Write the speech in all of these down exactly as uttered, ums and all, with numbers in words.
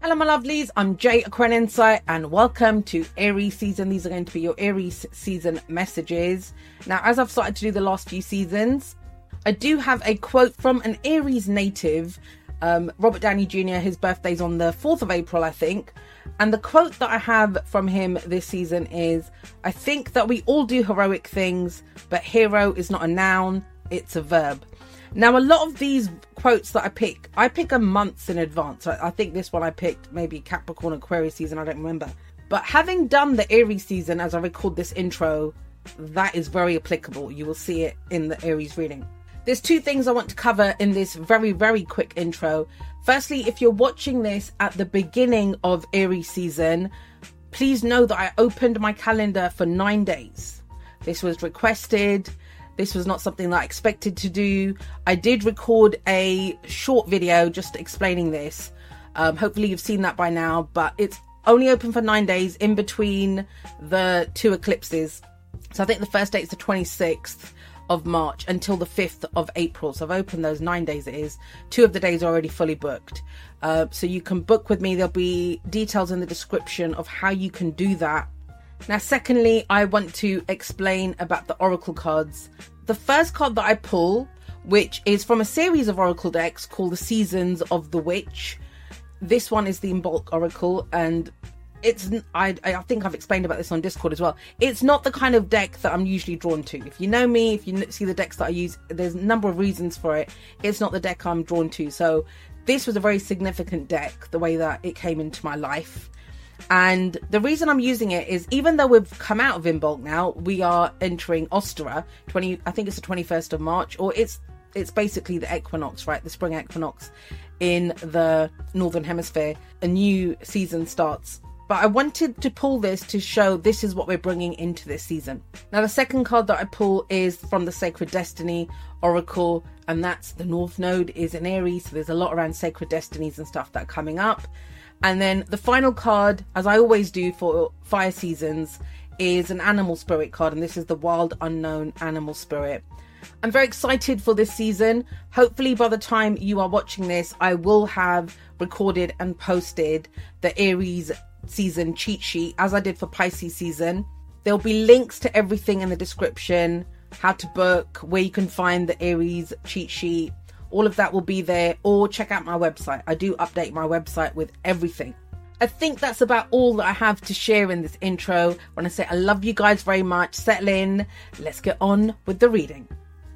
Hello my lovelies, I'm Jay Aquarian Insight and welcome to Aries season. These are going to be your Aries season messages. Now, as I've started to do the last few seasons, I do have a quote from an Aries native, um, Robert Downey Junior His birthday's on the fourth of April, I think. And the quote that I have from him this season is, "I think that we all do heroic things, but hero is not a noun, it's a verb." Now, a lot of these quotes that I pick, I pick a months in advance. I, I think this one I picked maybe Capricorn Aquarius season, I don't remember. But having done the Aries season as I record this intro, that is very applicable. You will see it in the Aries reading. There's two things I want to cover in this very, very quick intro. Firstly, if you're watching this at the beginning of Aries season, please know that I opened my calendar for nine days. This was requested. This was not something that I expected to do. I did record a short video just explaining this. Um, hopefully you've seen that by now, but it's only open for nine days in between the two eclipses. So I think the first date is the twenty-sixth of March until the fifth of April. So I've opened those nine days it is. Two of the days are already fully booked. Uh, so you can book with me. There'll be details in the description of how you can do that. Now, secondly, I want to explain about the Oracle cards. The first card that I pull, which is from a series of Oracle decks called the Seasons of the Witch. This one is the Imbolc Oracle, and it's, I, I think I've explained about this on Discord as well. It's not the kind of deck that I'm usually drawn to. If you know me, if you see the decks that I use, there's a number of reasons for it. It's not the deck I'm drawn to. So this was a very significant deck, the way that it came into my life. And the reason I'm using it is, even though we've come out of Imbolc now, we are entering Ostara, twenty I think it's the twenty-first of March, or it's it's basically the equinox, right? The spring equinox in the Northern Hemisphere. A new season starts. But I wanted to pull this to show this is what we're bringing into this season. Now, the second card that I pull is from the Sacred Destiny Oracle, and that's the North Node is in Aries. So there's a lot around Sacred Destinies and stuff that are coming up. And then the final card, as I always do for fire seasons, is an animal spirit card. And this is the Wild Unknown Animal Spirit. I'm very excited for this season. Hopefully by the time you are watching this, I will have recorded and posted the Aries season cheat sheet as I did for Pisces season. There'll be links to everything in the description, how to book, where you can find the Aries cheat sheet. All of that will be there, or check out my website. I do update my website with everything. I think that's about all that I have to share in this intro. When I say I love you guys very much, settle in. Let's get on with the reading.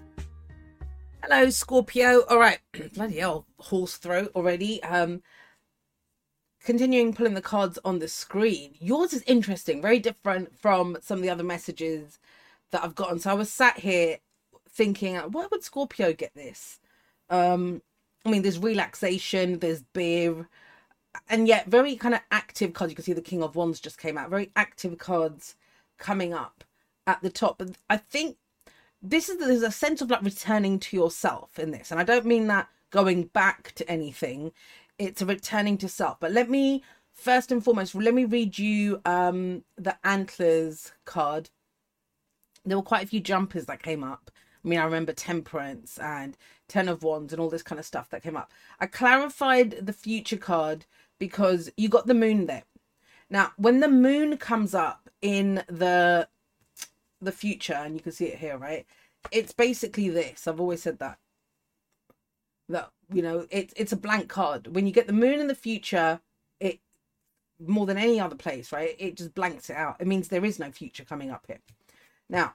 Hello, Scorpio. All right, bloody hell, horse throat already. Um, continuing pulling the cards on the screen. Yours is interesting, very different from some of the other messages that I've gotten. So I was sat here thinking, why would Scorpio get this? Um, I mean, there's relaxation, there's beer, and yet very kind of active cards. You can see the King of Wands just came out. Very active cards coming up at the top. But I think this is, there's a sense of like returning to yourself in this. And I don't mean that going back to anything. It's a returning to self. But let me, first and foremost, let me read you um, the Antlers card. There were quite a few jumpers that came up. I mean, I remember Temperance and Ten of Wands and all this kind of stuff that came up. I clarified the future card because you got the moon there. Now, when the moon comes up in the the future, and you can see it here, right? It's basically this. I've always said that. That, you know, it, it's a blank card. When you get the moon in the future, it, more than any other place, right? It just blanks it out. It means there is no future coming up here. Now,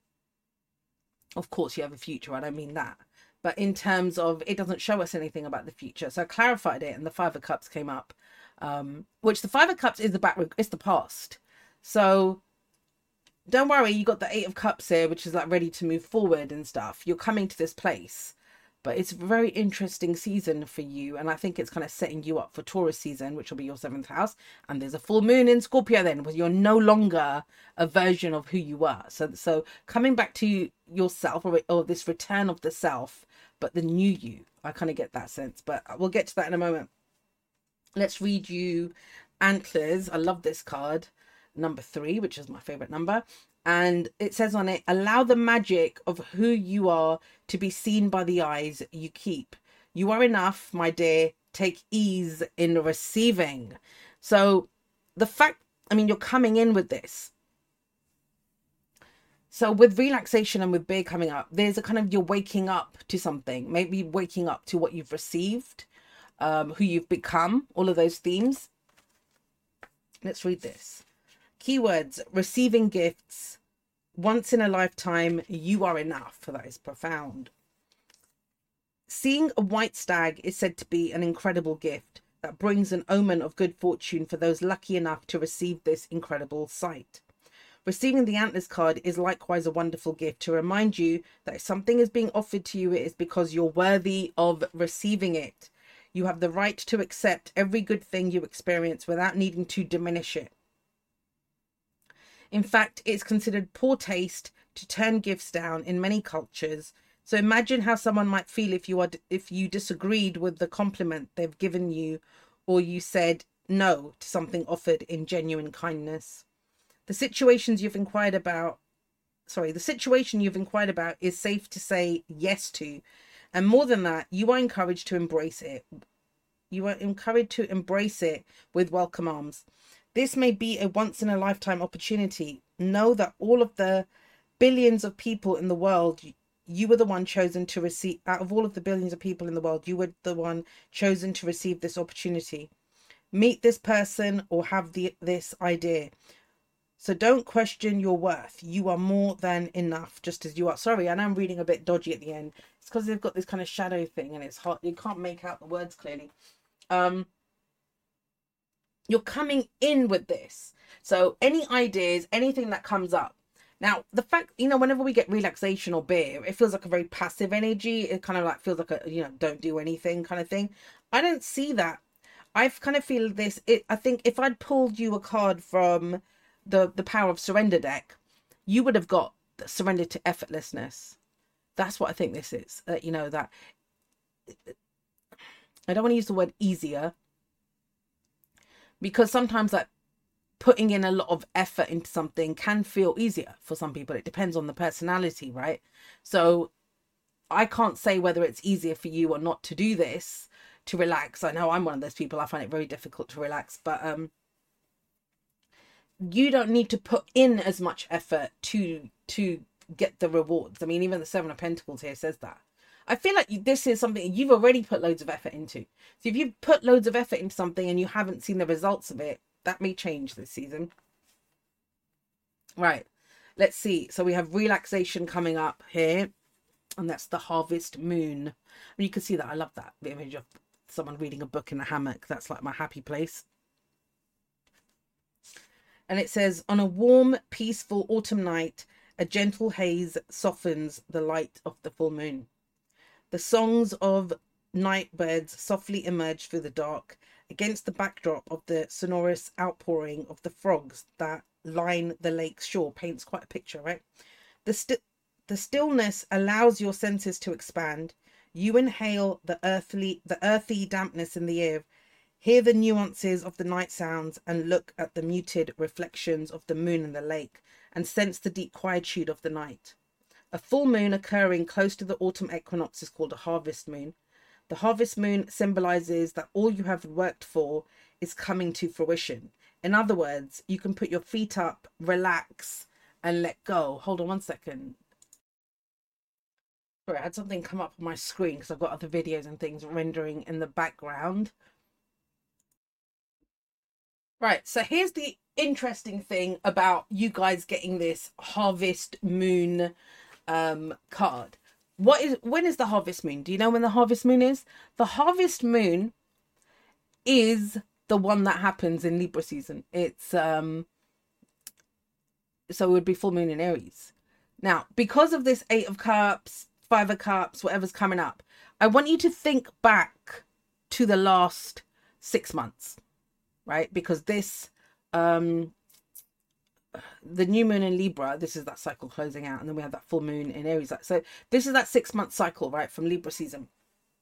of course, you have a future. I don't mean that. But in terms of, it doesn't show us anything about the future. So I clarified it and the Five of Cups came up. Um, which the Five of Cups is about, it's the past. So don't worry, you got the Eight of Cups here, which is like ready to move forward and stuff. You're coming to this place. But it's a very interesting season for you. And I think it's kind of setting you up for Taurus season, which will be your seventh house. And there's a full moon in Scorpio then, where you're no longer a version of who you were. So so coming back to yourself, or, or this return of the self, but the new you. I kind of get that sense. But we'll get to that in a moment. Let's read you Antlers. I love this card. Number three, which is my favorite number. And it says on it, allow the magic of who you are to be seen by the eyes you keep. You are enough, my dear. take ease in receiving. So the fact, I mean, you're coming in with this. So with relaxation and with beer coming up, there's a kind of, you're waking up to something, maybe waking up to what you've received, um, who you've become, all of those themes. Let's read this. Keywords: receiving gifts, once in a lifetime, you are enough. That is profound. Seeing a white stag is said to be an incredible gift that brings an omen of good fortune for those lucky enough to receive this incredible sight. Receiving the antlers card is likewise a wonderful gift to remind you that if something is being offered to you, it is because you're worthy of receiving it. You have the right to accept every good thing you experience without needing to diminish it. In fact, it's considered poor taste to turn gifts down in many cultures. So imagine how someone might feel if you are if you disagreed with the compliment they've given you, or you said no to something offered in genuine kindness. The situations you've inquired about, sorry, the situation you've inquired about is safe to say yes to. And more than that, you are encouraged to embrace it. You are encouraged to embrace it with welcome arms. This may be a once in a lifetime opportunity. Know that all of the billions of people in the world, you were the one chosen to receive, out of all of the billions of people in the world, you were the one chosen to receive this opportunity. Meet this person or have the this idea. So don't question your worth. You are more than enough, just as you are. Sorry, and I'm reading a bit dodgy at the end. It's because they've got this kind of shadow thing and it's hard. You can't make out the words clearly. Um, you're coming in with this. So any ideas, anything that comes up. Now, the fact, you know, whenever we get relaxation or beer, it feels like a very passive energy. It kind of like feels like a, you know, don't do anything kind of thing. I don't see that. I kind of feel this. It, I think if I'd pulled you a card from the the Power of Surrender deck, you would have got surrender to effortlessness. That's what I think this is. Uh, you know, that I don't want to use the word easier, because sometimes like putting in a lot of effort into something can feel easier for some people. It depends on the personality, right? So I can't say whether it's easier for you or not to do this, to relax. I know I'm one of those people. I find it very difficult to relax, but um you don't need to put in as much effort to to get the rewards. I mean, even the Seven of Pentacles here says that. I feel like this is something you've already put loads of effort into. So if you've put loads of effort into something and you haven't seen the results of it, that may change this season. Right, let's see. So we have relaxation coming up here, and that's the harvest moon. And you can see that. I love that, the image of someone reading a book in a hammock. That's like my happy place. And it says, on a warm, peaceful autumn night, a gentle haze softens the light of the full moon. The songs of night birds softly emerge through the dark against the backdrop of the sonorous outpouring of the frogs that line the lake's shore. Paints quite a picture, right? The, st the stillness allows your senses to expand. You inhale the earthly, the earthy dampness in the air, hear the nuances of the night sounds, and look at the muted reflections of the moon in the lake, and sense the deep quietude of the night. A full moon occurring close to the autumn equinox is called a harvest moon. The harvest moon symbolizes that all you have worked for is coming to fruition. In other words, you can put your feet up, relax, and let go. Hold on one second. Sorry, I had something come up on my screen because I've got other videos and things rendering in the background. Right, so here's the interesting thing about you guys getting this harvest moon um card. What is when is the harvest moon? Do you know when the harvest moon is? The harvest moon is the one that happens in Libra season. It's um so it would be full moon in Aries. Now, because of this Eight of Cups, Five of Cups, whatever's coming up, I want you to think back to the last six months, right? Because this um the new moon in Libra, this is that cycle closing out, and then we have that full moon in Aries. So this is that six month cycle, right, from Libra season.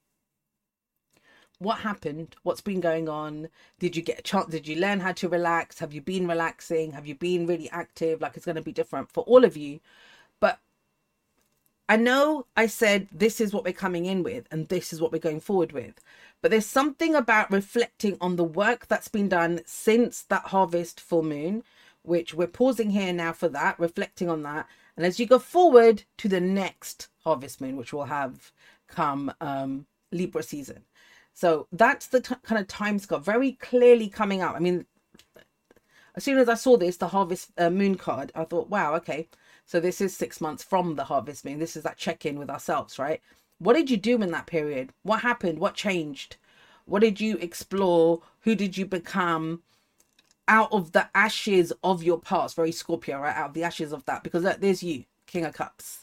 What happened? What's been going on? Did you get a chance? Did you learn how to relax? Have you been relaxing? Have you been really active? Like, it's going to be different for all of you. But I know I said this is what we're coming in with and this is what we're going forward with, but there's something about reflecting on the work that's been done since that harvest full moon, which we're pausing here now for that, reflecting on that. And as you go forward to the next harvest moon, which will have come um, Libra season. So that's the t- kind of time scale very clearly coming out. I mean, as soon as I saw this, the harvest uh, moon card, I thought, wow, okay. So this is six months from the harvest moon. This is that check-in with ourselves, right? What did you do in that period? What happened? What changed? What did you explore? Who did you become out of the ashes of your past? Very Scorpio, right? Out of the ashes of that. Because look, there's you, King of Cups.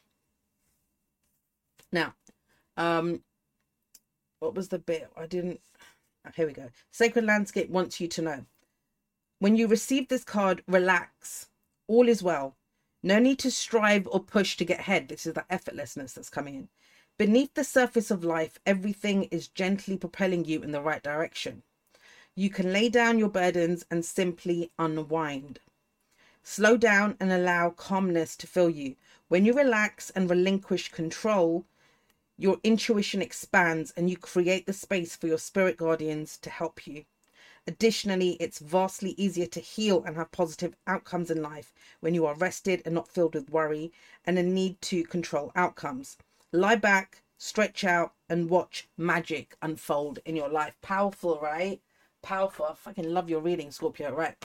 Now, um, what was the bit? I didn't... Oh, here we go. Sacred Landscape wants you to know. When you receive this card, relax. All is well. No need to strive or push to get ahead. This is the effortlessness that's coming in. Beneath the surface of life, everything is gently propelling you in the right direction. You can lay down your burdens and simply unwind. Slow down and allow calmness to fill you. When you relax and relinquish control, your intuition expands and you create the space for your spirit guardians to help you. Additionally, it's vastly easier to heal and have positive outcomes in life when you are rested and not filled with worry and a need to control outcomes. Lie back, stretch out, and watch magic unfold in your life. Powerful, right? Powerful. I fucking love your reading, Scorpio, right?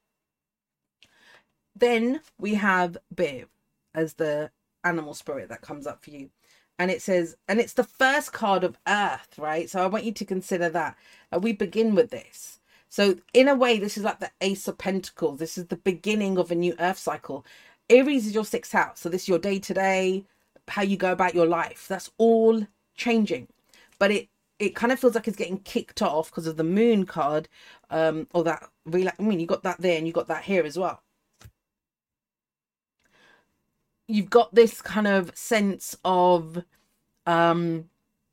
Then we have Bear as the animal spirit that comes up for you. And it says, and it's the first card of Earth, right? So I want you to consider that. Uh, we begin with this. So in a way, this is like the Ace of Pentacles. This is the beginning of a new Earth cycle. Aries is your sixth house. So this is your day-to-day, how you go about your life. That's all changing. But it it kind of feels like it's getting kicked off because of the Moon card. Um, or that, I mean, you got that there and you got that here as well. You've got this kind of sense of... um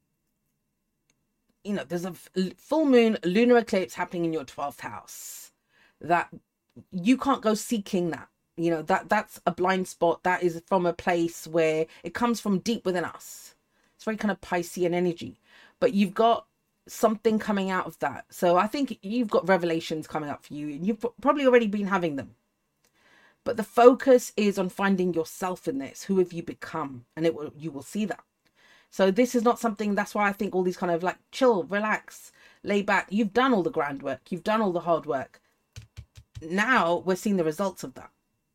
you know, there's a full moon lunar eclipse happening in your twelfth house that you can't go seeking that, you know, that that's a blind spot. That is from a place where it comes from deep within us. It's very kind of Piscean energy, but you've got something coming out of that. So I think you've got revelations coming up for you and you've probably already been having them, but the focus is on finding yourself in this. Who have you become? And it will, you will see that. So this is not something, that's why I think all these kind of like chill, relax, lay back. You've done all the groundwork. You've done all the hard work. Now we're seeing the results of that.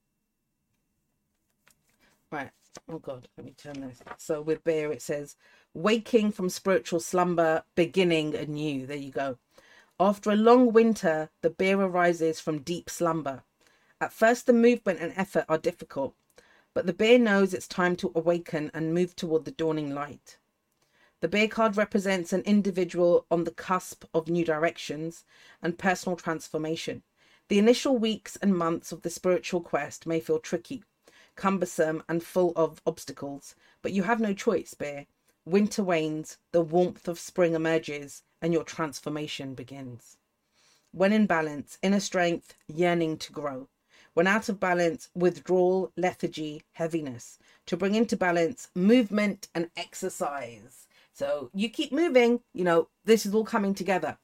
Right. Oh God, let me turn this. So with Bear, it says, waking from spiritual slumber, beginning anew. There you go. After a long winter, the Bear arises from deep slumber. At first, the movement and effort are difficult. But the Bear knows it's time to awaken and move toward the dawning light. The Bear card represents an individual on the cusp of new directions and personal transformation. The initial weeks and months of the spiritual quest may feel tricky, cumbersome and full of obstacles, but you have no choice, Bear. Winter wanes, the warmth of spring emerges, and your transformation begins. When in balance, inner strength, yearning to grow. When out of balance, withdrawal, lethargy, heaviness. To bring into balance, movement and exercise. So you keep moving, you know, this is all coming together.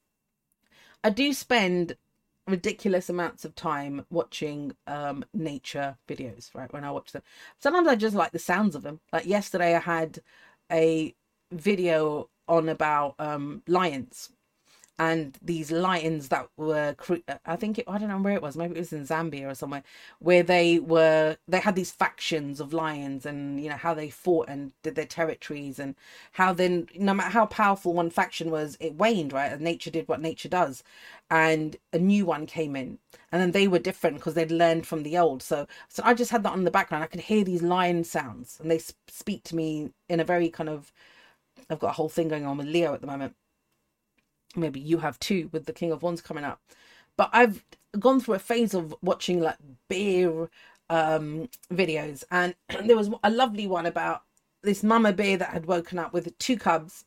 I do spend ridiculous amounts of time watching um, nature videos, right? When I watch them. Sometimes I just like the sounds of them. Like yesterday I had a video on about um, lions. And these lions that were, I think, it, I don't know where it was, maybe it was in Zambia or somewhere, where they were, they had these factions of lions and, you know, how they fought and did their territories and how then, no matter how powerful one faction was, it waned, right? And nature did what nature does. And a new one came in. And then they were different because they'd learned from the old. So, so I just had that on the background. I could hear these lion sounds and they speak to me in a very kind of, I've got a whole thing going on with Leo at the moment. Maybe you have too with the King of Wands coming up, but I've gone through a phase of watching like bear um videos, and there was a lovely one about this mama bear that had woken up with two cubs,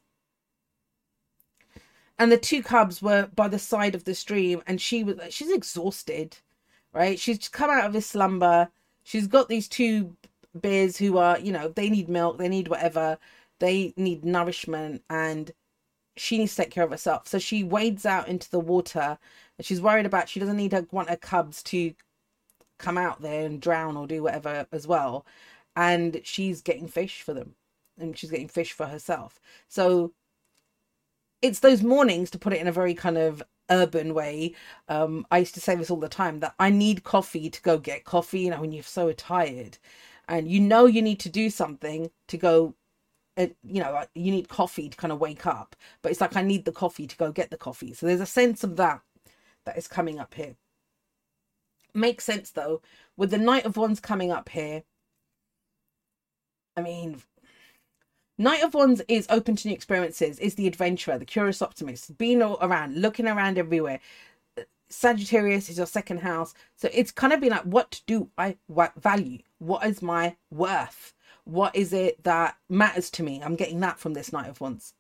and the two cubs were by the side of the stream, and she was she's exhausted, right? She's come out of this slumber. She's got these two bears who are, you know, they need milk, they need whatever, they need nourishment, and she needs to take care of herself. So she wades out into the water, and she's worried about, she doesn't need her, want her cubs to come out there and drown or do whatever as well. And she's getting fish for them, and she's getting fish for herself. So it's those mornings, to put it in a very kind of urban way. Um, I used to say this all the time, that I need coffee to go get coffee. You know, when you're so tired and you know you need to do something to go, uh, you know, you need coffee to kind of wake up. But it's like, I need the coffee to go get the coffee. So there's a sense of that that is coming up here. Makes sense though, with the Knight of Wands coming up here. I mean, Knight of Wands is open to new experiences, is the adventurer, the curious optimist, being all around, looking around everywhere. Sagittarius is your second house. So it's kind of been like, what do I value? What is my worth? What is it that matters to me? I'm getting that from this Knight of Wands.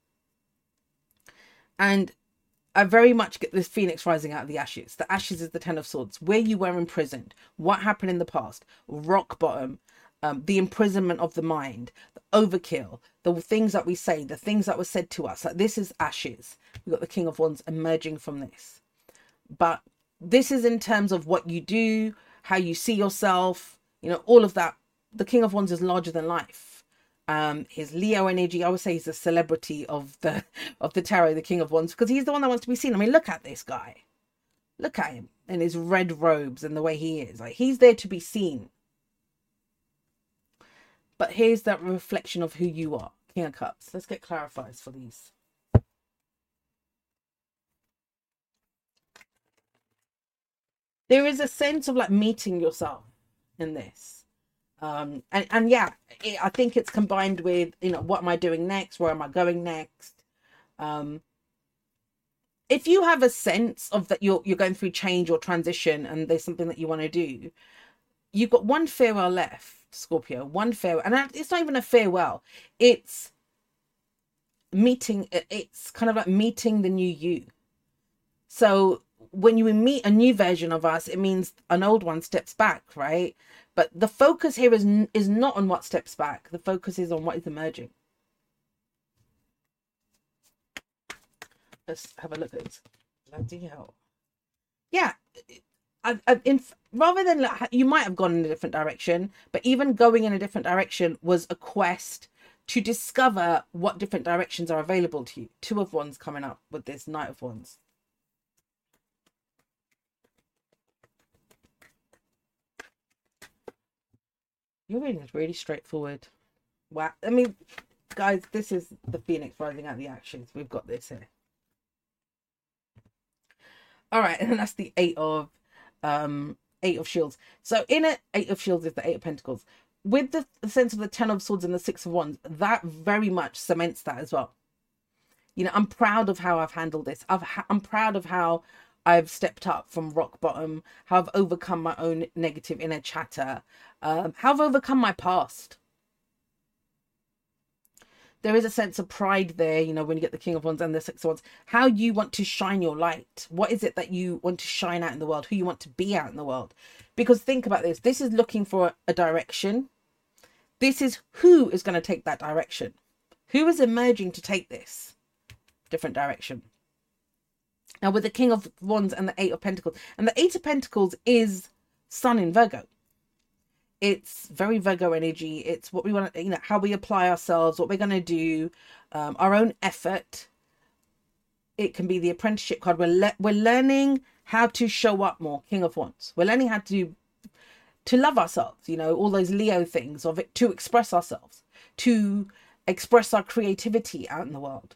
And I very much get this phoenix rising out of the ashes. The ashes is the Ten of Swords, where you were imprisoned, what happened in the past, rock bottom. Um, the imprisonment of the mind, the overkill, the things that we say, the things that were said to us. Like, this is ashes. We've got the King of Wands emerging from this. But this is in terms of what you do, how you see yourself, you know, all of that. The King of Wands is larger than life. Um, his Leo energy, I would say he's a celebrity of the of the tarot, the King of Wands, because he's the one that wants to be seen. I mean, look at this guy. Look at him in his red robes and the way he is. Like, he's there to be seen. But here's that reflection of who you are. King of Cups. Let's get clarifiers for these. There is a sense of like meeting yourself in this. Um, and, and yeah, it, I think it's combined with, you know, what am I doing next? Where am I going next? Um, if you have a sense of that you're, you're going through change or transition and there's something that you want to do, you've got one farewell left. Scorpio, one farewell, and it's not even a farewell, it's meeting, it's kind of like meeting the new you. So when you meet a new version of us, it means an old one steps back, right? But the focus here is is not on what steps back. The focus is on what is emerging. Let's have a look at this. Bloody hell. Yeah. I, I, in, rather than like, you might have gone in a different direction, but even going in a different direction was a quest to discover what different directions are available to you. Two of Wands coming up with this Knight of Wands. Your reading is really straightforward. Wow. I mean, guys, this is the Phoenix rising out of the ashes. We've got this here. All right, and that's the Eight of um Eight of Shields. So in it, Eight of Shields is the Eight of Pentacles. With the, the sense of the Ten of Swords and the Six of Wands, that very much cements that as well. You know, I'm proud of how I've handled this. I've ha I'm proud of how I've stepped up from rock bottom, how I've overcome my own negative inner chatter, um, how I've overcome my past. There is a sense of pride there, you know, when you get the King of Wands and the Six of Wands. How you want to shine your light. What is it that you want to shine out in the world? Who you want to be out in the world? Because think about this. This is looking for a direction. This is who is going to take that direction. Who is emerging to take this different direction? Now with the King of Wands and the Eight of Pentacles. And the Eight of Pentacles is Sun in Virgo. It's very Virgo energy. It's what we want to, you know, how we apply ourselves, what we're going to do, um, our own effort. It can be the apprenticeship card. We're, le we're learning how to show up more, King of Wands. We're learning how to, to love ourselves, you know, all those Leo things of it, to express ourselves, to express our creativity out in the world.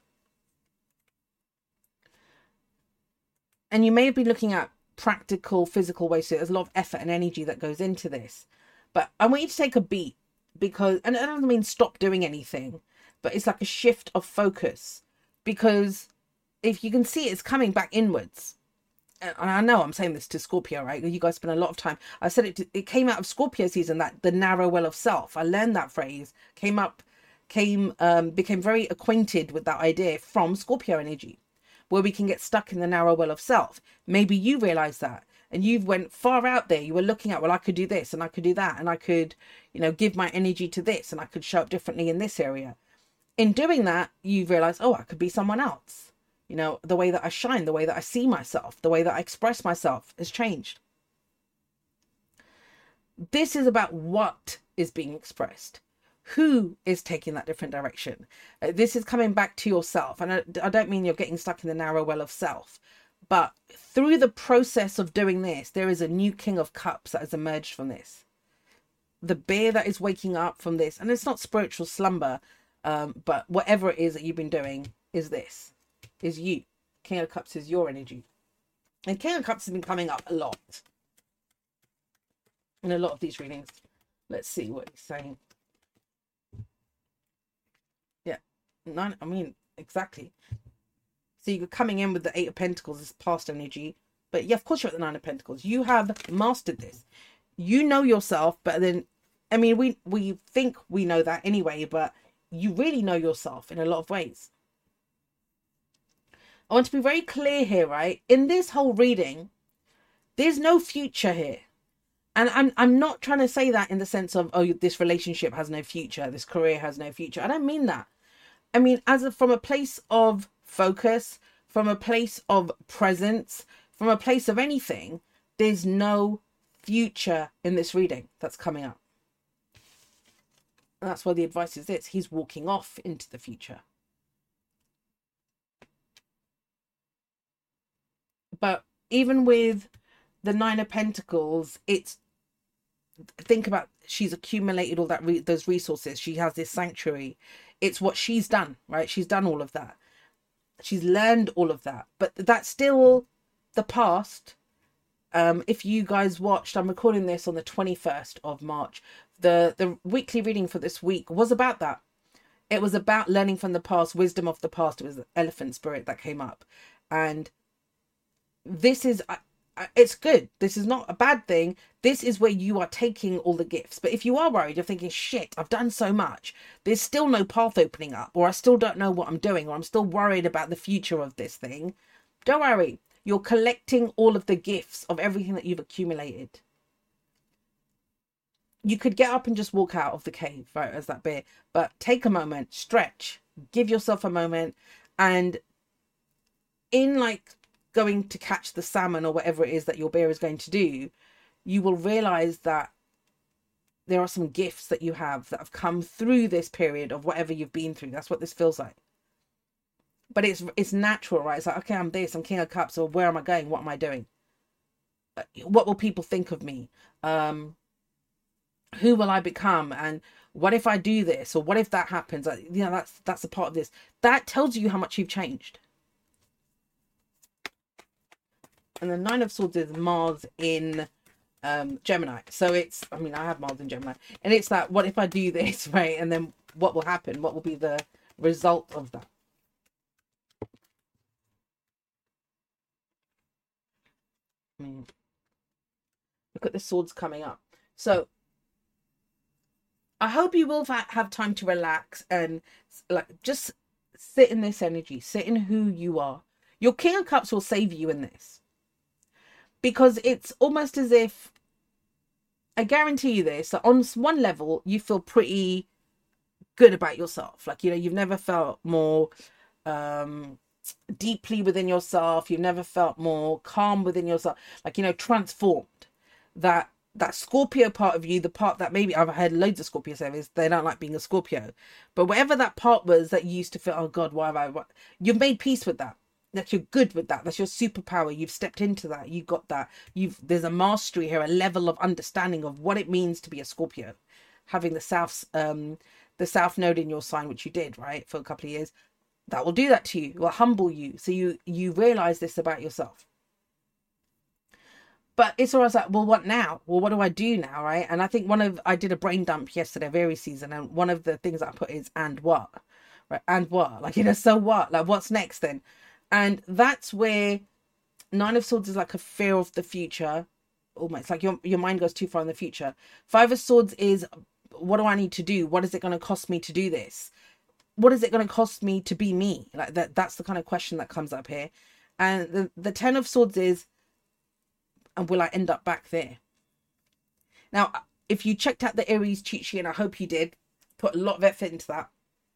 And you may have been looking at practical, physical ways. So there's a lot of effort and energy that goes into this. But I want you to take a beat because, and I don't mean stop doing anything, but it's like a shift of focus. Because if you can see it's coming back inwards. And I know I'm saying this to Scorpio, right? You guys spend a lot of time. I said it, to, it came out of Scorpio season, that the narrow well of self. I learned that phrase, came up, came, um, became very acquainted with that idea from Scorpio energy, where we can get stuck in the narrow well of self. Maybe you realize that. and you've went far out there. You were looking at, well, I could do this and I could do that, and I could, you know, give my energy to this, and I could show up differently in this area. In doing that, you realize, oh, I could be someone else. You know, the way that I shine, the way that I see myself, the way that I express myself has changed. This is about what is being expressed. Who is taking that different direction? Uh, this is coming back to yourself. And I, I don't mean you're getting stuck in the narrow well of self, but through the process of doing this, there is a new King of Cups that has emerged from this. The bear that is waking up from this, and it's not spiritual slumber, um, but whatever it is that you've been doing is this, is you. King of Cups is your energy. And King of Cups has been coming up a lot in a lot of these readings. Let's see what he's saying. Yeah, nine. I mean, exactly. So you're coming in with the Eight of Pentacles, this past energy. But yeah, of course you're at the Nine of Pentacles. You have mastered this. You know yourself, but then, I mean, we, we think we know that anyway, but you really know yourself in a lot of ways. I want to be very clear here, right? In this whole reading, there's no future here. And I'm I'm not trying to say that in the sense of, oh, this relationship has no future, this career has no future. I don't mean that. I mean, as a, from a place of focus, from a place of presence, from a place of anything, there's no future in this reading that's coming up. And that's why the advice is this. He's walking off into the future. But even with the Nine of Pentacles, it's, think about, she's accumulated all that re those resources. She has this sanctuary. It's what she's done, right? She's done all of that. She's learned all of that. But that's still the past. Um, if you guys watched, I'm recording this on the twenty-first of March. The, the weekly reading for this week was about that. It was about learning from the past, wisdom of the past. It was the elephant spirit that came up. And this is... I, it's good. This is not a bad thing. This is where you are taking all the gifts. But if you are worried, you're thinking, shit, I've done so much, there's still no path opening up, or I still don't know what I'm doing, or I'm still worried about the future of this thing. Don't worry. You're collecting all of the gifts of everything that you've accumulated. You could get up and just walk out of the cave, right, as that bear, but take a moment, stretch, give yourself a moment, and in like going to catch the salmon or whatever it is that your bear is going to do, you will realize that there are some gifts that you have that have come through this period of whatever you've been through. That's what this feels like. But it's it's natural, right? It's like, okay, I'm this, I'm King of Cups, or where am I going? What am I doing? What will people think of me? Um, who will I become? And what if I do this? Or what if that happens? You know, that's that's a part of this. That tells you how much you've changed. And the Nine of Swords is Mars in um, Gemini. So it's, I mean, I have Mars in Gemini. And it's that, what if I do this, right? And then what will happen? What will be the result of that? I mean, look at the swords coming up. So I hope you will have time to relax and like just sit in this energy. Sit in who you are. Your King of Cups will save you in this. Because it's almost as if, I guarantee you this, that on one level, you feel pretty good about yourself. Like, you know, you've never felt more um, deeply within yourself. You've never felt more calm within yourself. Like, you know, transformed. That that Scorpio part of you, the part that maybe, I've heard loads of Scorpio say this, they don't like being a Scorpio. But whatever that part was that you used to feel, oh God, why have I, what? You've made peace with that. That you're good with that. That's your superpower. You've stepped into that. You got that. You've there's a mastery here, a level of understanding of what it means to be a Scorpio. Having the South, um, the South Node in your sign, which you did, right, for a couple of years, that will do that to you. It will humble you. So you you realize this about yourself. But it's always like, well, what now? Well, what do I do now, right? And I think one of I did a brain dump yesterday, very season, and one of the things I put is and what, right? And what? Like, you know, so what? Like, what's next then? And that's where Nine of Swords is like a fear of the future. Almost like your, your mind goes too far in the future. Five of Swords is, what do I need to do? What is it going to cost me to do this? What is it going to cost me to be me? Like that. That's the kind of question that comes up here. And the, the Ten of Swords is, And will I end up back there? Now, if you checked out the Aries cheat sheet, and I hope you did, put a lot of effort into that.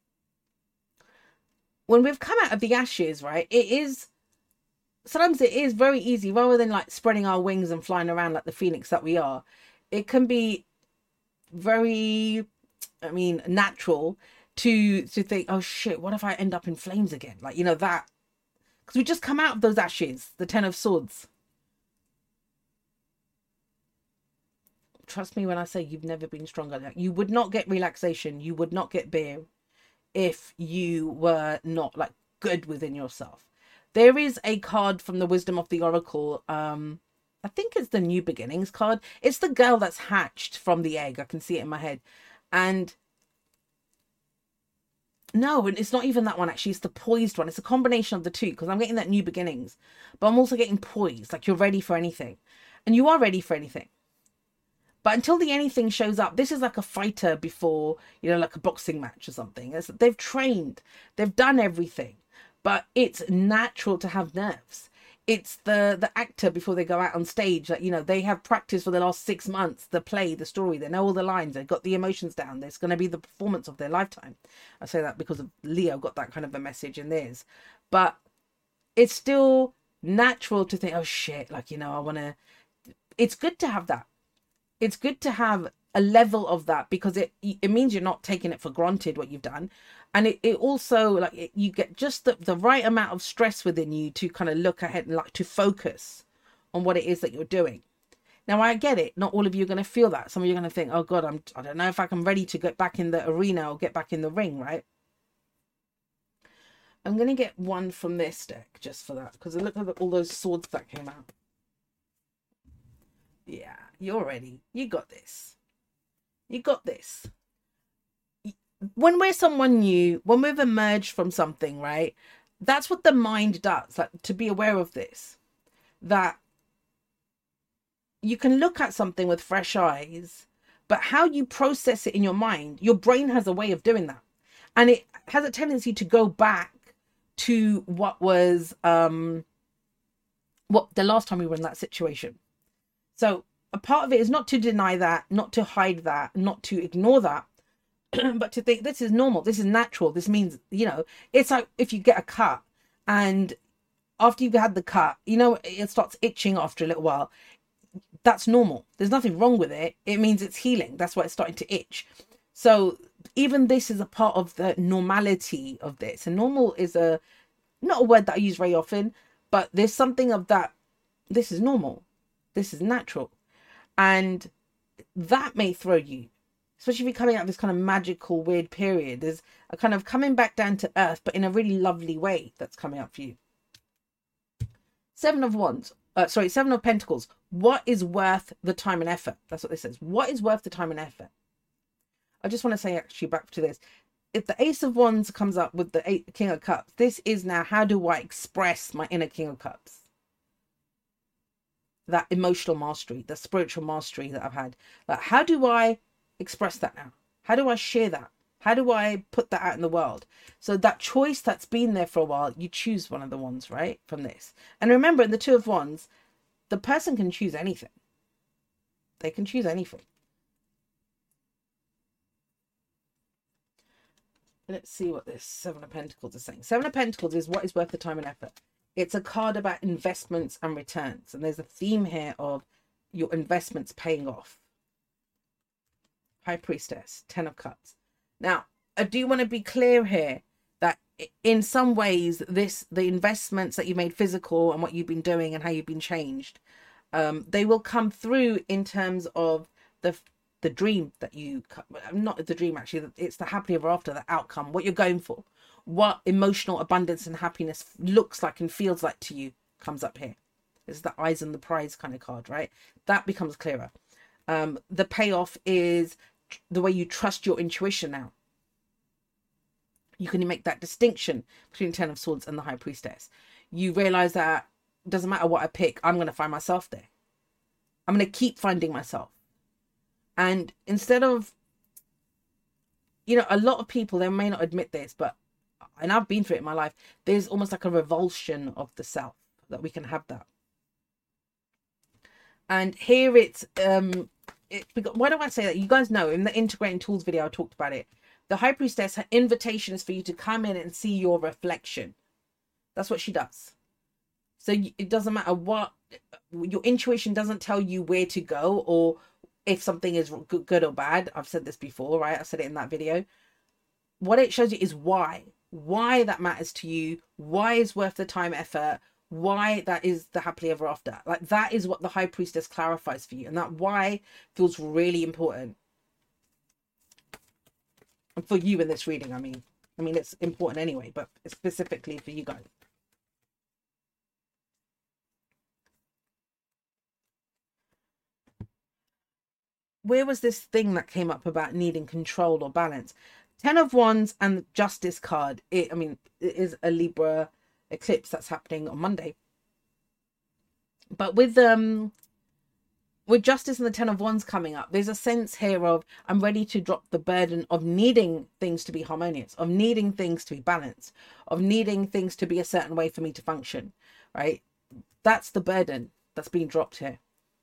When we've come out of the ashes, right, it is, sometimes it is very easy, rather than like spreading our wings and flying around like the phoenix that we are, it can be very, I mean, natural to to think, oh shit, what if I end up in flames again? Like, you know, that, because we just come out of those ashes, the Ten of Swords. Trust me when I say you've never been stronger. You would not get relaxation. You would not get beer if you were not like good within yourself. There is a card from the Wisdom of the Oracle. Um, I think it's the New Beginnings card. It's the girl that's hatched from the egg. I can see it in my head. And no, it's not even that one, actually. It's the poised one. It's a combination of the two, because I'm getting that New Beginnings. But I'm also getting poised, like you're ready for anything. And you are ready for anything. But until the anything shows up, this is like a fighter before, you know, like a boxing match or something. It's, they've trained, they've done everything, but it's natural to have nerves. It's the the actor before they go out on stage that, you know, they have practiced for the last six months, the play, the story, they know all the lines, they've got the emotions down. There's going to be the performance of their lifetime. I say that because of Leo got that kind of a message in theirs. But it's still natural to think, oh shit, like, you know, I want to, it's good to have that. It's good to have a level of that, because it it means you're not taking it for granted what you've done. And it, it also, like, it, you get just the, the right amount of stress within you to kind of look ahead and like to focus on what it is that you're doing. Now, I get it. Not all of you are going to feel that. Some of you are going to think, oh God, I'm, I don't know if I'm ready to get back in the arena or get back in the ring, right? I'm going to get one from this deck just for that, because look at all those swords that came out. Yeah, you're ready. You got this. You got this. When we're someone new, when we've emerged from something, right? That's what the mind does. Like, to be aware of this, that you can look at something with fresh eyes, but how you process it in your mind, your brain has a way of doing that. And it has a tendency to go back to what was, um, what the last time we were in that situation. So a part of it is not to deny that, not to hide that, not to ignore that, but to think this is normal, this is natural. This means, you know, it's like if you get a cut and after you've had the cut, you know, it starts itching after a little while. That's normal. There's nothing wrong with it. It means it's healing. That's why it's starting to itch. So even this is a part of the normality of this. And normal is a, not a word that I use very often, but there's something of that. This is normal. This is natural. And that may throw you, especially if you're coming out of this kind of magical, weird period. There's a kind of coming back down to earth, but in a really lovely way that's coming up for you. Seven of Wands. Uh, sorry, Seven of Pentacles. What is worth the time and effort? That's what this says. What is worth the time and effort? I just want to say, actually, back to this. If the Ace of Wands comes up with the eight, King of Cups, this is now, how do I express my inner King of Cups? That emotional mastery, the spiritual mastery that I've had. Like, how do I express that now? How do I share that? How do I put that out in the world? So that choice that's been there for a while, you choose one of the ones, right? From this. And remember, in the Two of Wands, the person can choose anything. They can choose anything. Let's see what this Seven of Pentacles is saying. Seven of Pentacles is what is worth the time and effort. It's a card about investments and returns. And there's a theme here of your investments paying off. High Priestess, Ten of Cups. Now, I do want to be clear here that in some ways, this the investments that you made physical and what you've been doing and how you've been changed, um, they will come through in terms of the the dream that you, not the dream actually, it's the happily ever after, the outcome, what you're going for. What emotional abundance and happiness looks like and feels like to you comes up here. This is the eyes on the prize kind of card, right? That becomes clearer. Um, the payoff is the way you trust your intuition now. You can make that distinction between Ten of Swords and the High Priestess. You realize that it doesn't matter what I pick, I'm going to find myself there. I'm going to keep finding myself. And instead of, you know, a lot of people, they may not admit this, but and I've been through it in my life, there's almost like a revulsion of the self, that we can have that. And here it's um it, why do I say that? You guys know in the integrating tools video I talked about it. The High Priestess, her invitation is for you to come in and see your reflection. That's what she does. So it doesn't matter what your intuition doesn't tell you where to go or if something is good or bad. I've said this before, right? I said it in that video. What it shows you is why why that matters to you, why is worth the time, effort, why that is the happily ever after. Like that is what the High Priestess clarifies for you, and that why feels really important. And for you in this reading, I mean I mean it's important anyway, but specifically for you guys. Where was this thing that came up about needing control or balance? Ten of Wands and the Justice card. It, I mean, it is a Libra eclipse that's happening on Monday. But with um, with Justice and the Ten of Wands coming up, there's a sense here of I'm ready to drop the burden of needing things to be harmonious, of needing things to be balanced, of needing things to be a certain way for me to function, right? That's the burden that's being dropped here.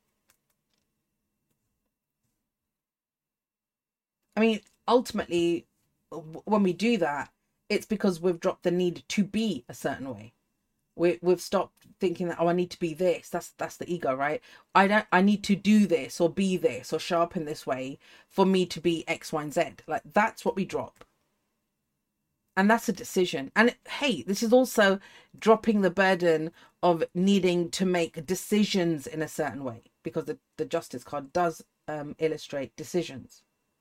I mean, ultimately, when we do that, it's because we've dropped the need to be a certain way. We, we've stopped thinking that, oh, I need to be this. That's that's the ego, right? I don't. I need to do this or be this or show up in this way for me to be X, Y, and Z. Like that's what we drop, and that's a decision. And hey, this is also dropping the burden of needing to make decisions in a certain way, because the the Justice card does um, illustrate decisions.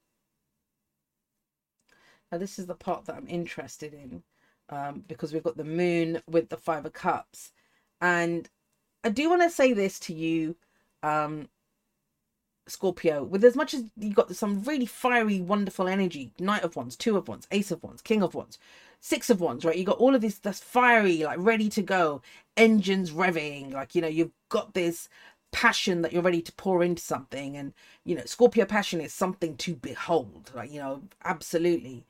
Now, this is the part that I'm interested in, um, because we've got the moon with the Five of Cups. And I do want to say this to you, um, Scorpio, with as much as you've got some really fiery, wonderful energy, Knight of Wands, Two of Wands, Ace of Wands, King of Wands, Six of Wands, right? You got all of this that's fiery, like ready to go, engines revving, like, you know, you've got this passion that you're ready to pour into something. And, you know, Scorpio passion is something to behold, like, you know, absolutely.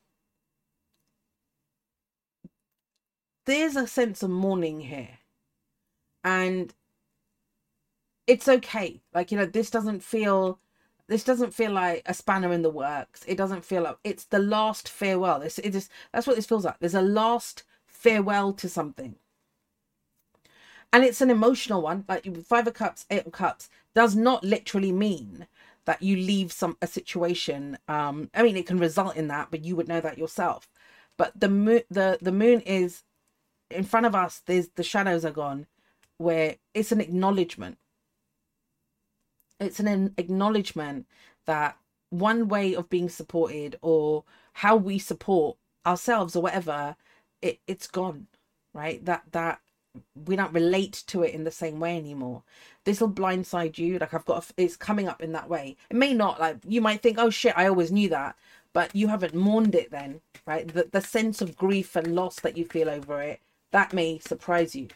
There's a sense of mourning here, and it's okay. Like, you know, this doesn't feel this doesn't feel like a spanner in the works. It doesn't feel like it's the last farewell. This it just that's what this feels like. There's a last farewell to something, and it's an emotional one. Like Five of Cups, Eight of Cups does not literally mean that you leave some a situation. um I mean, it can result in that, but you would know that yourself. But the moon the the moon is in front of us. There's the shadows are gone, where it's an acknowledgement. It's an acknowledgement that one way of being supported, or how we support ourselves or whatever, it, it's gone, right? That that we don't relate to it in the same way anymore. This will blindside you. Like I've got, a, it's coming up in that way. It may not, like you might think, oh shit, I always knew that, but you haven't mourned it then, right? The, the sense of grief and loss that you feel over it, that may surprise you.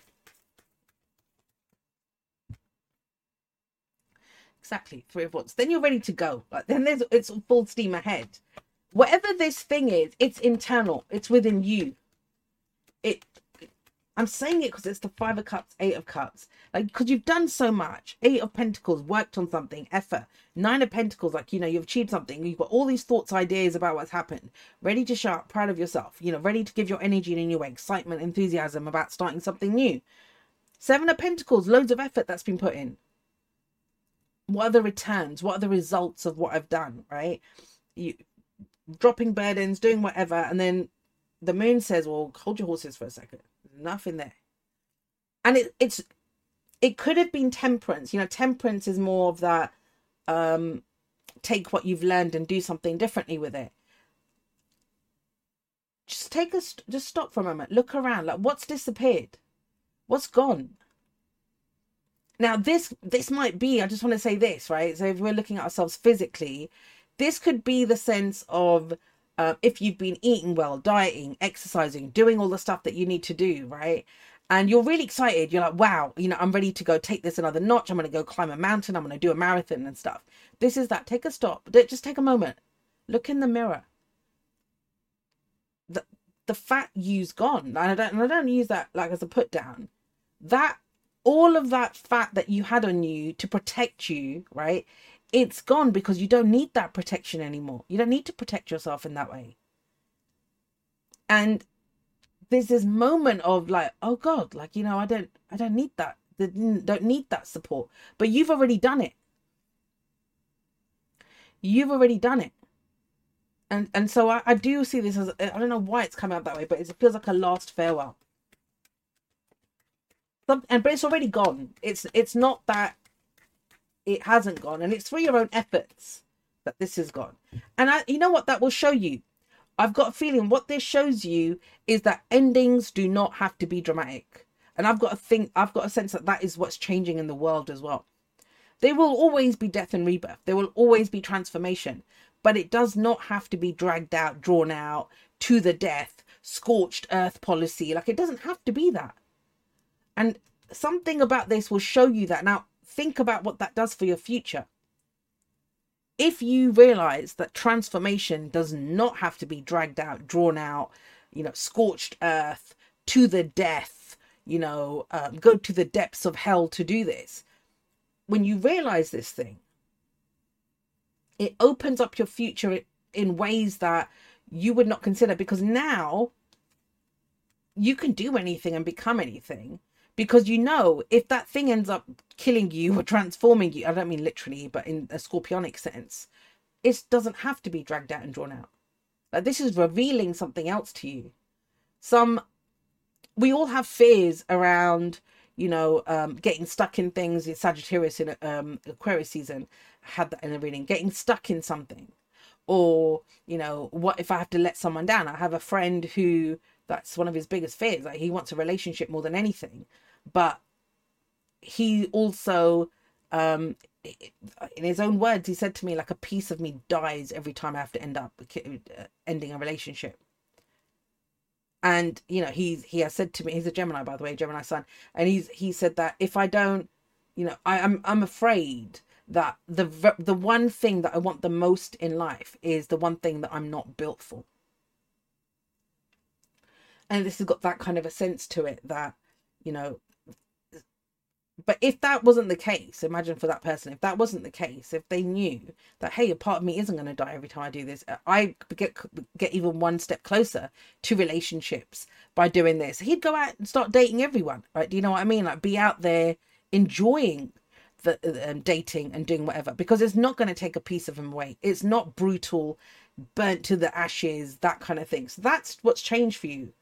Exactly, Three of Wands. Then you're ready to go. Like then there's it's full steam ahead. Whatever this thing is, it's internal. It's within you. It. I'm saying it because it's the Five of Cups, Eight of Cups. Like, because you've done so much. Eight of Pentacles, worked on something, effort. Nine of Pentacles, like, you know, you've achieved something. You've got all these thoughts, ideas about what's happened. Ready to show up, proud of yourself. You know, ready to give your energy in a new way. Excitement, enthusiasm about starting something new. Seven of Pentacles, loads of effort that's been put in. What are the returns? What are the results of what I've done, right? You dropping burdens, doing whatever, and then the moon says, well, hold your horses for a second. There's nothing there. And it, it's it could have been temperance. You know, temperance is more of that, um, take what you've learned and do something differently with it. Just take a, just stop for a moment. Look around. Like, what's disappeared? What's gone? Now, this this might be, I just want to say this, right? So if we're looking at ourselves physically, this could be the sense of uh, if you've been eating well, dieting, exercising, doing all the stuff that you need to do, right? And you're really excited. You're like, wow, you know, I'm ready to go take this another notch. I'm going to go climb a mountain. I'm going to do a marathon and stuff. This is that. Take a stop. Just take a moment. Look in the mirror. The, the fat you's gone. And I don't, and I don't use that like as a put down. That all of that fat that you had on you to protect you, right? It's gone because you don't need that protection anymore. You don't need to protect yourself in that way. And there's this moment of like, oh God, like, you know, I don't, I don't need that. I don't need that support. But you've already done it. You've already done it. And and so I, I do see this as, I don't know why it's come out that way, but it feels like a last farewell. Some, and but it's already gone. It's it's not that it hasn't gone, and it's through your own efforts that this is gone. And I, you know what that will show you? I've got a feeling what this shows you is that endings do not have to be dramatic. And I've got a think, I've got a sense that that is what's changing in the world as well. There will always be death and rebirth. There will always be transformation, but it does not have to be dragged out, drawn out to the death, scorched earth policy. Like, it doesn't have to be that. And something about this will show you that. Now, think about what that does for your future. If you realize that transformation does not have to be dragged out, drawn out, you know, scorched earth to the death, you know, um, go to the depths of hell to do this. When you realize this thing, it opens up your future in ways that you would not consider, because now you can do anything and become anything. Because you know, if that thing ends up killing you or transforming you, I don't mean literally, but in a scorpionic sense, it doesn't have to be dragged out and drawn out. Like, this is revealing something else to you. Some, we all have fears around, you know, um, getting stuck in things. In Sagittarius in um, Aquarius season had that in a reading, getting stuck in something. Or, you know, what if I have to let someone down? I have a friend who, that's one of his biggest fears. Like, he wants a relationship more than anything. But he also, um, in his own words, he said to me, like, a piece of me dies every time I have to end up ending a relationship. And, you know, he's, he has said to me, he's a Gemini, by the way, Gemini sun. And he's, he said that if I don't, you know, I, I'm, I'm afraid that the, the one thing that I want the most in life is the one thing that I'm not built for. And this has got that kind of a sense to it that, you know, but if that wasn't the case, imagine for that person, if that wasn't the case, if they knew that, hey, a part of me isn't going to die every time I do this, I get get even one step closer to relationships by doing this, he'd go out and start dating everyone, right? Do you know what I mean? Like, be out there enjoying the um, dating and doing whatever, because it's not going to take a piece of him away. It's not brutal, burnt to the ashes, that kind of thing. So that's what's changed for you.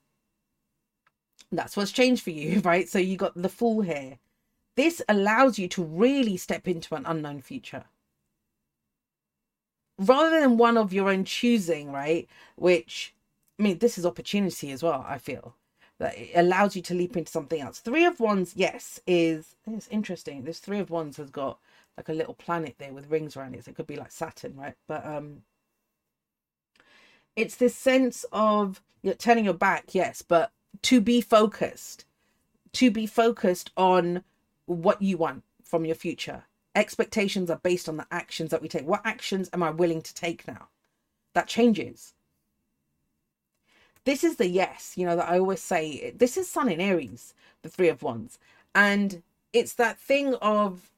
That's what's changed for you, right? So you got the Fool here. This allows you to really step into an unknown future. Rather than one of your own choosing, right? Which, I mean, this is opportunity as well, I feel. That it allows you to leap into something else. Three of Wands, yes, is, it's interesting. This Three of Wands has got like a little planet there with rings around it. So it could be like Saturn, right? But um, it's this sense of, you're turning your back, yes, but to be focused, to be focused on what you want from your future. Expectations are based on the actions that we take. What actions am I willing to take now? That changes. This is the yes, you know, that I always say. This is Sun in Aries, the Three of Wands. And it's that thing of,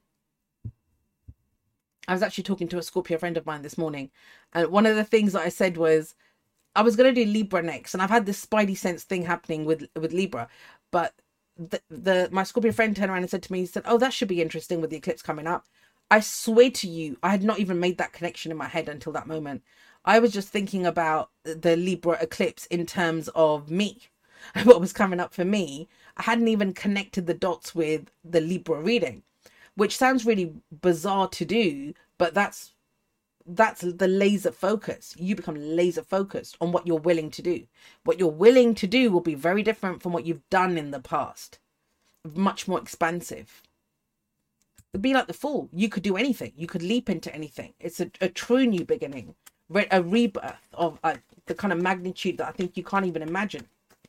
I was actually talking to a Scorpio friend of mine this morning, and one of the things that I said was, I was going to do Libra next, and I've had this spidey sense thing happening with, with Libra, but the, the my Scorpio friend turned around and said to me, he said, oh, that should be interesting with the eclipse coming up. I swear to you, I had not even made that connection in my head until that moment. I was just thinking about the Libra eclipse in terms of me, and what was coming up for me. I hadn't even connected the dots with the Libra reading, which sounds really bizarre to do, but that's that's the laser focus. You become laser focused on what you're willing to do. What you're willing to do will be very different from what you've done in the past. Much more expansive. It'd be like the Fool. You could do anything. You could leap into anything. It's a, a true new beginning. A rebirth of uh, the kind of magnitude that I think you can't even imagine.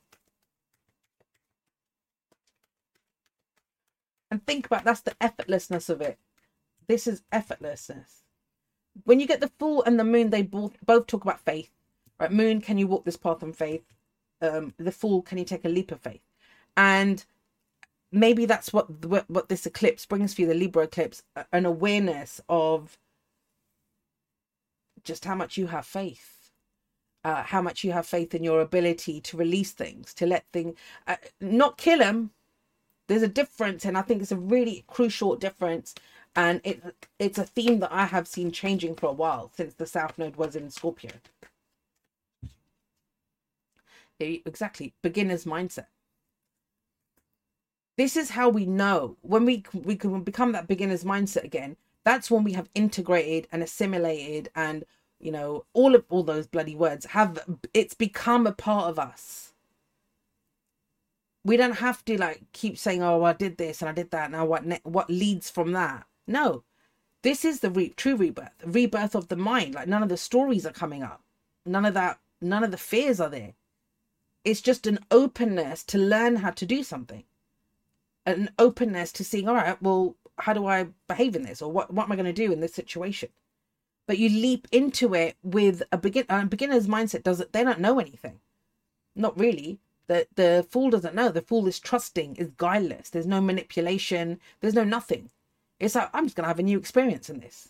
And think about, that's the effortlessness of it. This is effortlessness. When you get the Fool and the Moon, they both both talk about faith, right? Moon, can you walk this path on faith? Um, the Fool, can you take a leap of faith? And maybe that's what what, what this eclipse brings for you, the Libra eclipse, an awareness of just how much you have faith, uh, how much you have faith in your ability to release things, to let things, uh, not kill them. There's a difference, and I think it's a really crucial difference. And it it's a theme that I have seen changing for a while since the South Node was in Scorpio. Exactly, beginner's mindset. This is how we know when we we can become that beginner's mindset again. That's when we have integrated and assimilated, and you know, all of all those bloody words have, it's become a part of us. We don't have to like keep saying, oh, I did this and I did that, now what ne- what leads from that? No, this is the re- true rebirth, rebirth of the mind. Like, none of the stories are coming up, none of that, none of the fears are there. It's just an openness to learn how to do something, an openness to seeing, all right, well, how do I behave in this, or what what am I going to do in this situation? But you leap into it with a begin a beginner's mindset. Does it? They don't know anything, not really. The the fool doesn't know. The fool is trusting, is guileless. There's no manipulation. There's no nothing. It's like, I'm just going to have a new experience in this.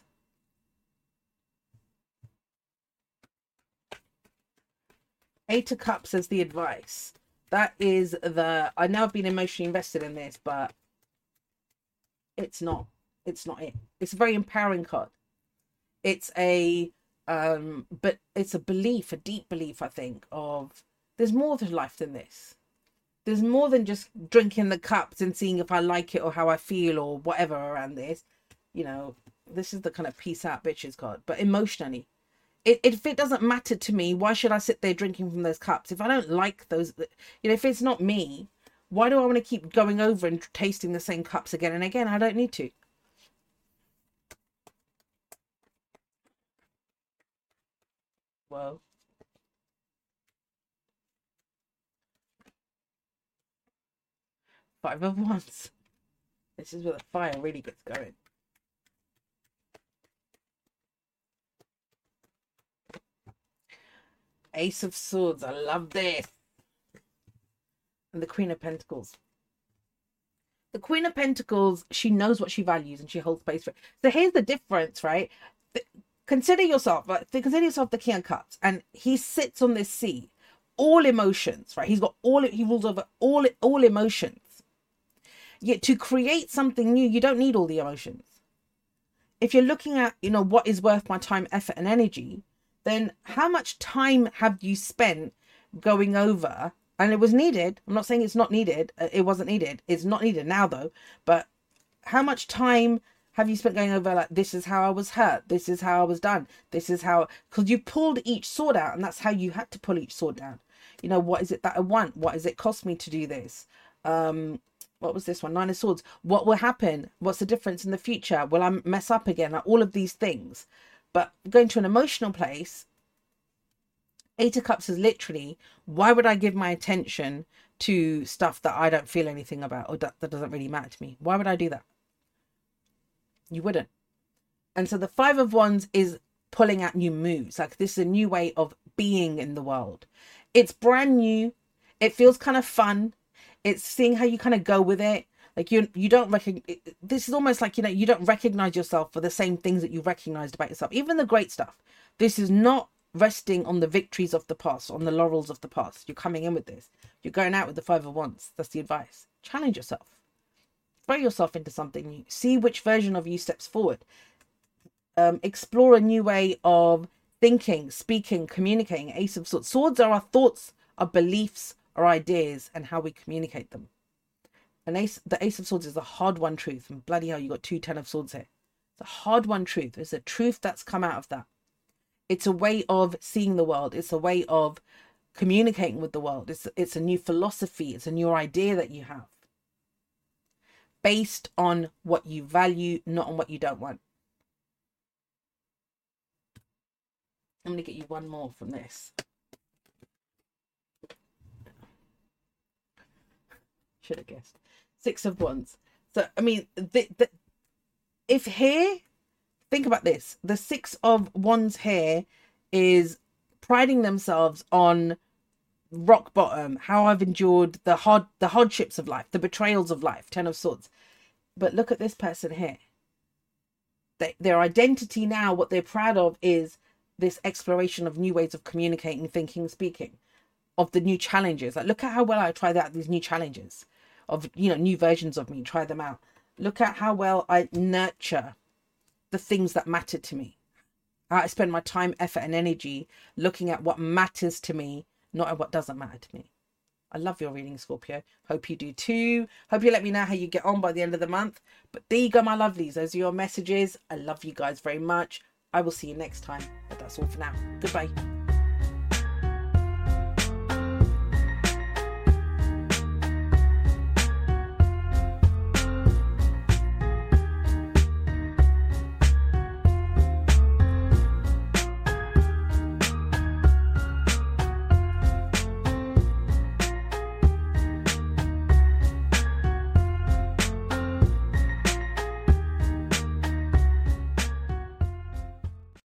Eight of Cups as the advice. That is the, I know I've been emotionally invested in this, but it's not. It's not it. It's a very empowering card. It's a, um, but it's a belief, a deep belief, I think, of there's more to life than this. There's more than just drinking the cups and seeing if I like it or how I feel or whatever around this. You know, this is the kind of peace out bitches card. But emotionally, it, if it doesn't matter to me, why should I sit there drinking from those cups? If I don't like those, you know, if it's not me, why do I want to keep going over and tasting the same cups again and again? I don't need to. Well, Five of Wands. This is where the fire really gets going. Ace of Swords. I love this. And the Queen of Pentacles. The Queen of Pentacles, she knows what she values and she holds space for it. So here's the difference, right? Consider yourself, like, consider yourself the King of Cups, and he sits on this sea. All emotions, right? He's got all, he rules over all, all emotions. Yet to create something new, you don't need all the emotions. If you're looking at, you know, what is worth my time, effort, and energy, then how much time have you spent going over? And it was needed. I'm not saying it's not needed. It wasn't needed. It's not needed now, though. But how much time have you spent going over, like, this is how I was hurt, this is how I was done, this is how, because you pulled each sword out, and that's how you had to pull each sword down. You know, what is it that I want? What does it cost me to do this? Um, what was this one? Nine of Swords. What will happen? What's the difference in the future? Will I mess up again? Like, all of these things. But going to an emotional place, Eight of Cups is literally, why would I give my attention to stuff that I don't feel anything about, or that, that doesn't really matter to me? Why would I do that? You wouldn't. And so the Five of Wands is pulling out new moves. Like, this is a new way of being in the world. It's brand new. It feels kind of fun. It's seeing how you kind of go with it. Like, you you don't recognize, this is almost like, you know, you don't recognize yourself for the same things that you recognized about yourself, even the great stuff. This is not resting on the victories of the past, on the laurels of the past. You're coming in with this. You're going out with the Five of Wands. That's the advice. Challenge yourself. Throw yourself into something new. See which version of you steps forward. Um, explore a new way of thinking, speaking, communicating. Ace of Swords. Swords are our thoughts, our beliefs, our ideas, and how we communicate them. And ace, the Ace of Swords is a hard-won truth. And bloody hell, you got two Ten of Swords here. It's a hard-won truth. It's a truth that's come out of that. It's a way of seeing the world. It's a way of communicating with the world. It's, it's a new philosophy. It's a new idea that you have, based on what you value, not on what you don't want. I'm going to get you one more from this. Should have guessed. Six of Wands. So, I mean, the, the, if here, think about this. The Six of Wands here is priding themselves on rock bottom, how I've endured the hard the hardships of life, the betrayals of life, Ten of Swords. But look at this person here. They, their identity now, what they're proud of is this exploration of new ways of communicating, thinking, speaking, of the new challenges. Like, look at how well I try out these new challenges of, you know, new versions of me, try them out. Look at how well I nurture the things that matter to me. I spend my time, effort, and energy looking at what matters to me, not at what doesn't matter to me. I love your reading, Scorpio. Hope you do too. Hope you let me know how you get on by the end of the month. But there you go, my lovelies. Those are your messages. I love you guys very much. I will see you next time. But that's all for now. Goodbye.